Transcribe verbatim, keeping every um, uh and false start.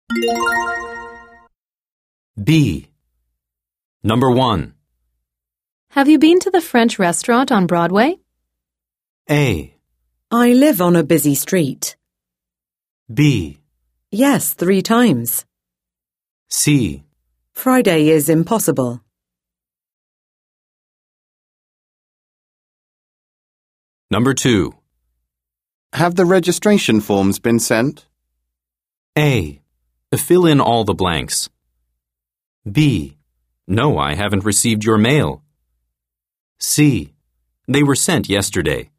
B. Number one. Have you been to the French restaurant on Broadway? A. I live on a busy street. B. Yes, three times. C. Friday is impossible. Number two. Have the registration forms been sent? A. Fill in all the blanks. B. No, I haven't received your mail. C. They were sent yesterday.